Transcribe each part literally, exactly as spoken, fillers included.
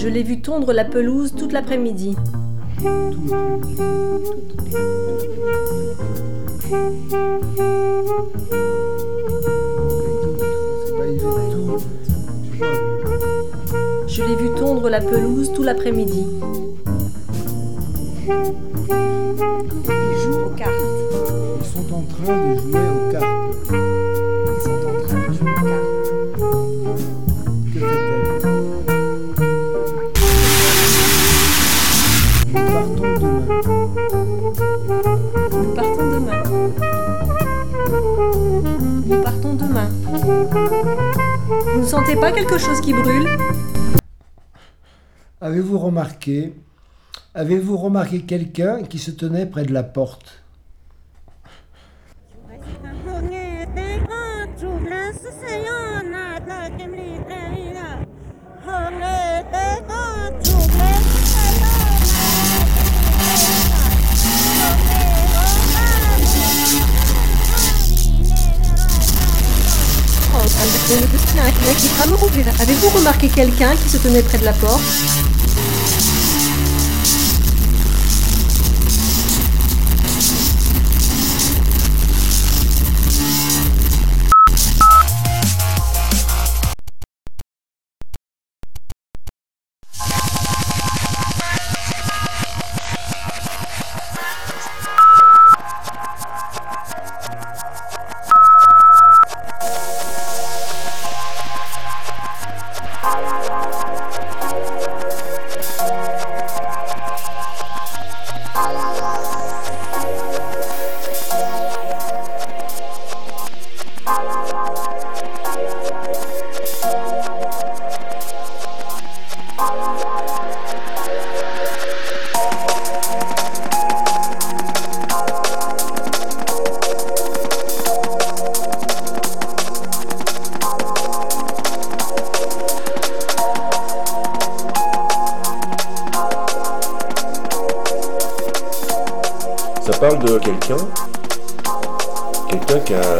Je l'ai vu tondre la pelouse toute l'après-midi. Je l'ai vu tondre la pelouse tout l'après-midi. Ils jouent aux cartes. Ils sont en train de jouer aux cartes. Ils sont en train de jouer aux cartes. Que fait-elle? Nous partons demain. Nous partons demain. Nous partons demain. Vous ne sentez pas quelque chose qui brûle? Avez-vous remarqué, avez-vous remarqué quelqu'un qui se tenait près de la porte? Avez-vous remarqué quelqu'un qui se tenait près de la porte? Ça parle de quelqu'un, quelqu'un qui a...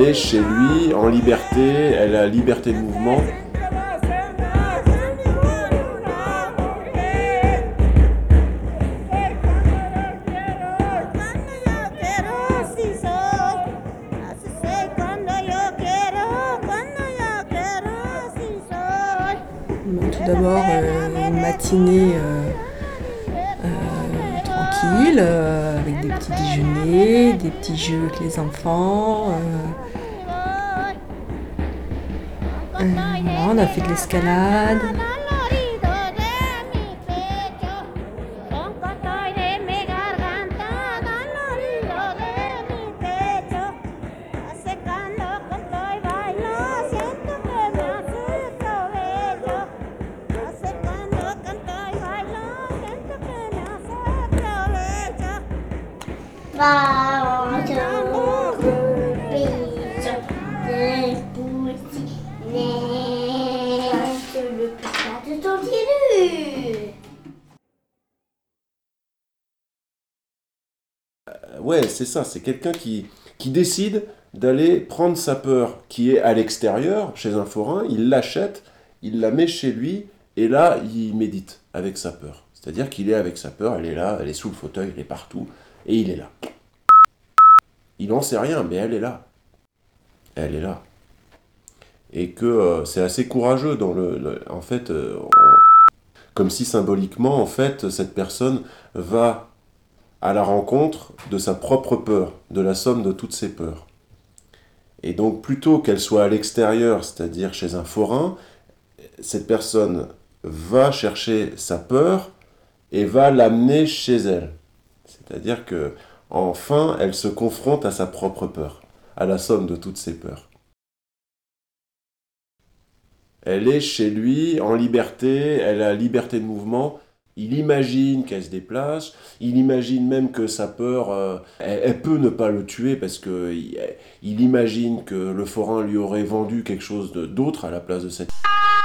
est chez lui, en liberté, elle a liberté de mouvement. Bon, tout d'abord, euh, une matinée euh, euh, tranquille, euh, avec des petits déjeuners, des petits jeux avec les enfants. Euh, euh, voilà, on a fait de l'escalade. Vamos sur le plat de ton élu. Ouais, c'est ça, c'est quelqu'un qui, qui décide d'aller prendre sa peur qui est à l'extérieur, chez un forain, il l'achète, il la met chez lui, et là, il médite avec sa peur. C'est-à-dire qu'il est avec sa peur, elle est là, elle est sous le fauteuil, elle est partout, et il est là. Il n'en sait rien, mais elle est là. Elle est là. Et que euh, c'est assez courageux dans le... le en fait, euh, on, comme si symboliquement, en fait, cette personne va à la rencontre de sa propre peur, de la somme de toutes ses peurs. Et donc, plutôt qu'elle soit à l'extérieur, c'est-à-dire chez un forain, cette personne va chercher sa peur et va l'amener chez elle. C'est-à-dire que, enfin, elle se confronte à sa propre peur, à la somme de toutes ses peurs. Elle est chez lui, en liberté, elle a liberté de mouvement. Il imagine qu'elle se déplace, il imagine même que sa peur, euh, elle, elle peut ne pas le tuer parce que il, il imagine que le forain lui aurait vendu quelque chose de, d'autre à la place de cette...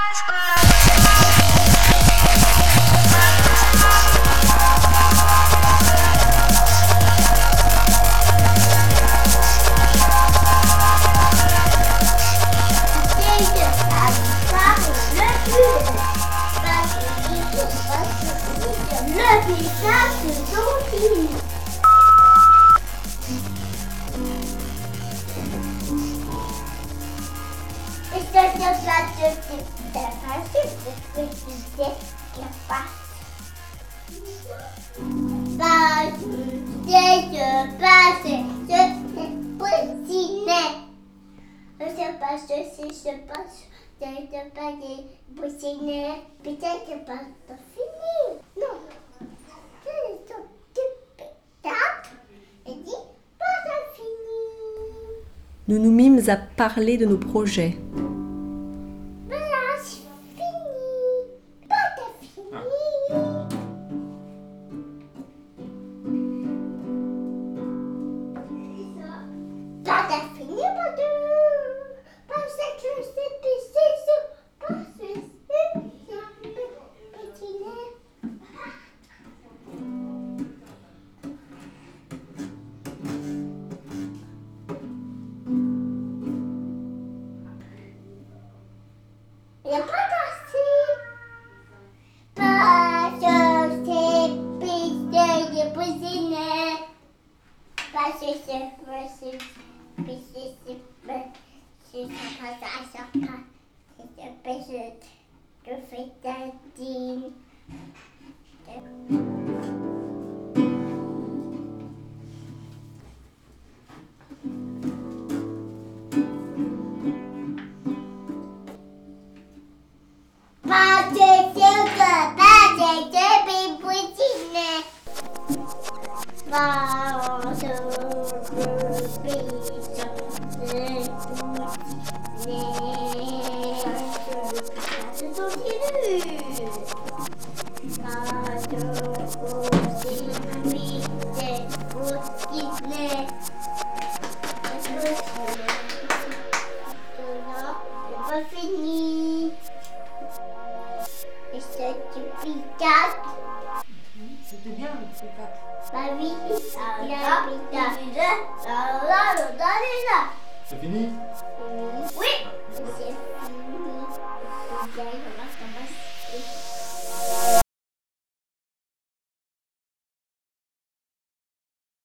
Peut-être pas fini. Non. Et dit pas fini. Nous nous mîmes à parler de nos projets. Voilà, c'est fini. Pas fini. Pas fini, pas de. Parce que c'est c'est parce que c'est il n'y a pas d'assez. Parce que c'est pissé de cuisiner. Parce que c'est pissé de cuisiner. C'est pas ça, ça pas. C'est pissé de fétadine. Pas de sucre, pas de cuisiner. Pas de fini.